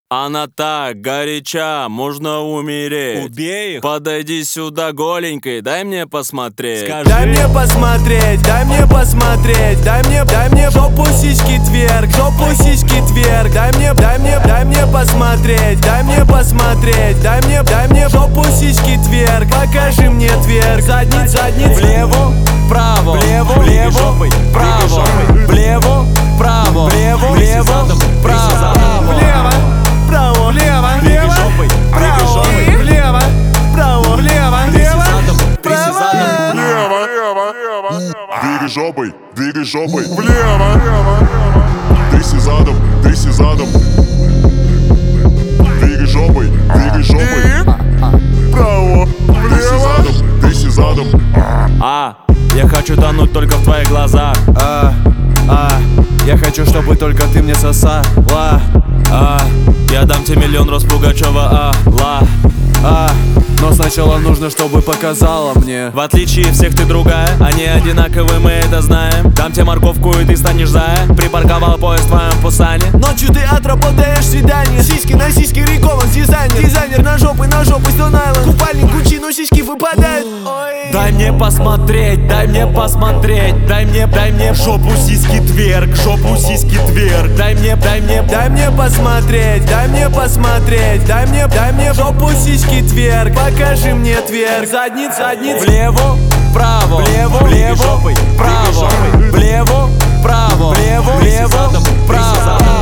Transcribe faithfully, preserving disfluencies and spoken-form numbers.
Она так горяча, можно умереть. Убей их. Подойди сюда голенькой, дай мне посмотреть. Скажи. Дай мне посмотреть, дай мне посмотреть, дай мне, дай мне жопу сиськи тверк, жопу сиськи тверк, дай мне, дай мне, дай мне посмотреть, дай мне посмотреть, дай мне, дай мне жопу сиськи тверк, покажи мне тверк, задниц, задниц, Влево, вправо, влево, влево, жопой, вправо, влево, вправо, влево, влево, вправо. влево, вправо, влево, влево, жопой, вправо, жопой. влево, вправо, влево, влево, Тряси задом. Двигай жопой, двигай жопой влево. Тряси задом, тряси задом. Двигай жопой, двигай жопой вправо, тряси задом, тряси задом. А, я хочу тонуть только в твоих глазах. А, а, я хочу, чтобы только ты мне сосала. А, я дам тебе миллион роз Пугачева. А, ла. А, но сначала нужно, чтобы показала мне. В отличие всех ты другая, они одинаковые, мы это знаем. Дам тебе морковку и ты станешь зая. Припарковал поезд в твоем Пусане. Ночью ты отработаешь свидание. Сиськи на сиськи Рикован, дизайнер. Дизайнер на жопы, на жопы, Stone Island. Купальник Гуччи, но сиськи выпадают. Ой. Дай мне посмотреть, дай мне посмотреть. Дай мне, дай мне жопу сиськи тверк, жопу сиськи тверк. Дай мне, дай мне, Дай мне посмотреть, дай мне посмотреть, дай мне, дай мне жопу сиськи тверк, покажи мне тверк, задниц, задниц, влево, вправо, влево, влево, жопой, вправо, жопой. влево, вправо, влево, влево, задом, вправо.